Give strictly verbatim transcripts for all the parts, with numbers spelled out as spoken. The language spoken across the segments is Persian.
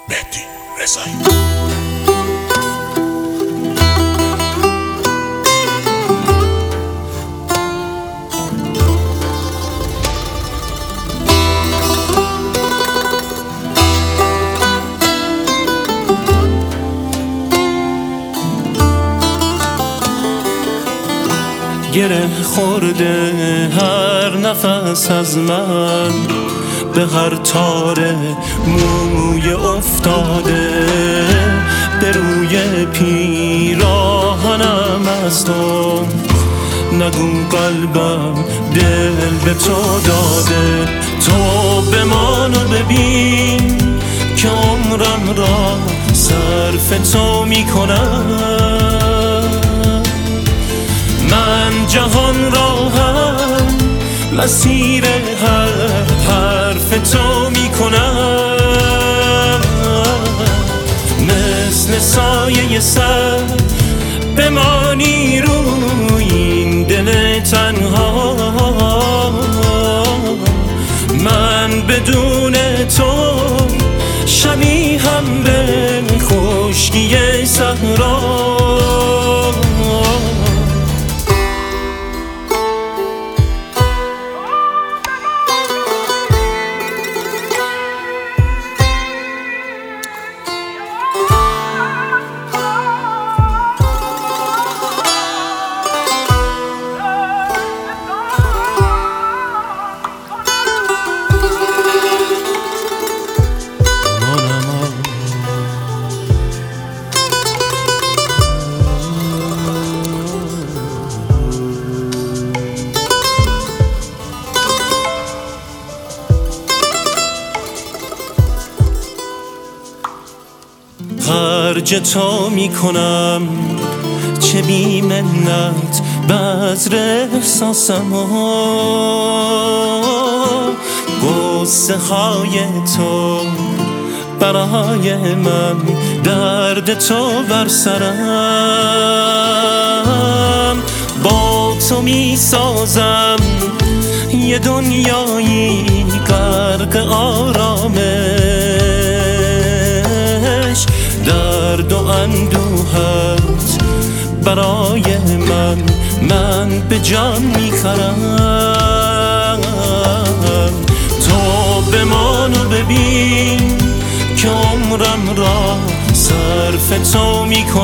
مهدی رضایی. گره خورده هر نفس از من، به هر تار موی افتاده، به روی پیراهنم از تو. نگو قلبم دل به تو داده، تو بمان و ببین که عمرم را صرف تو میکنم. من جهان را هم مسیر هر حرف تو میکنم. مثل سایه سر بمانی روی این دل تنها. من بدون تو شبیهم به خشکی صحرا. خرج تو میکنم چه بی منت بذر احساسم، غصه های تو برای من، درد تو بر سرم. با تو میسازم یه دنیایی غرق آرامش، درد و اندوهت برای من من به جان میخرم. تو بمان و ببین که عمرم را صرف تو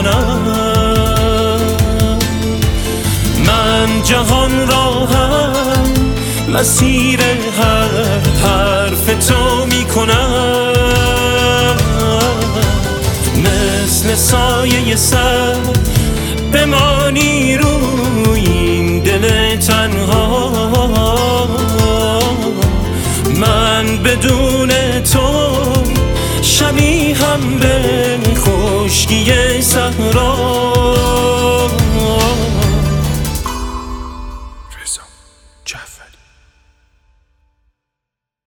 میکنم. من جهان را هم مسیر هر حرف تو میکنم. مثل سایه سر بمانی روی این دل تنها. من بدون تو شبیهم به خشکی صحرا.